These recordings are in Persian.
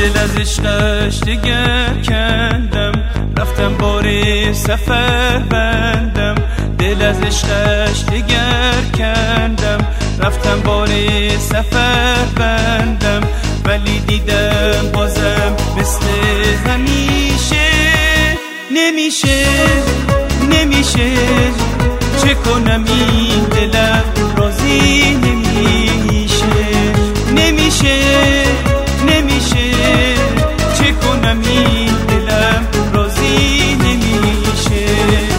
دل از عشقش دیگر کندم، رفتم باری سفر بندم. دل از عشقش دیگر کندم، رفتم باری سفر بندم. ولی دیدم بازم مثل همیشه نمیشه نمیشه. چه کنم این دلم راضی نمیشه نمیشه نمیشه. چه کنم این دلم راضی نمیشه.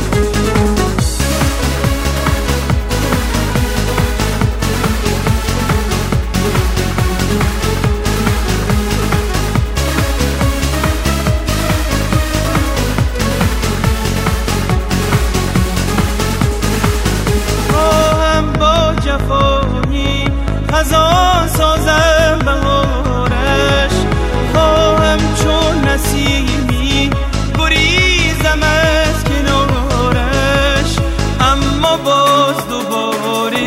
خزان سازم بهارش، خواهم چون نسیمی گریزم از کنارش. اما باز دوباره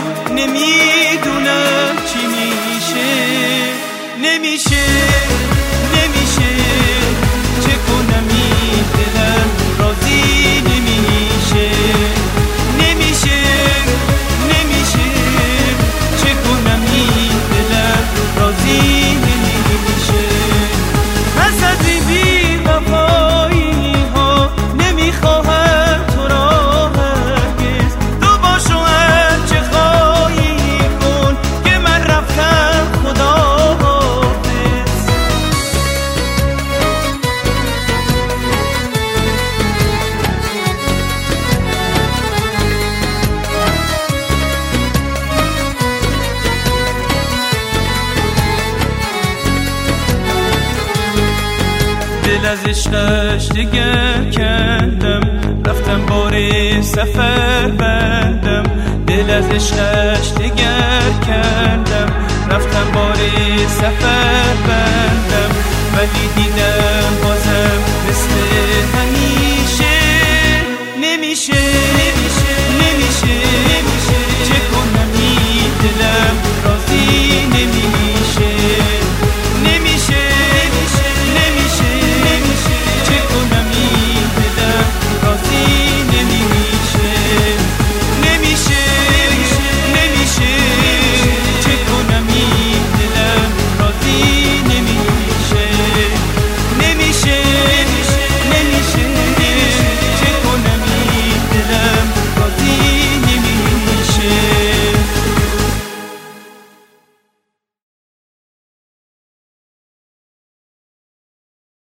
نمیدونم چی میشه نمیشه نمیشه. چه کنم این دلم راضی نمیشه نمیشه نمیشه. چه کنم این دلم راضی نمیشه. پس از این بی وفایی ها نمیخواهم تو را هرگز. تو باشو هر چه خواهی کن که من رفتم خدا حافظ. دل از عشقش دیگر کندم، رفتم باری سفر بندم. دل از عشقش دیگر کندم، رفتم باری سفر بندم. ولی دیدم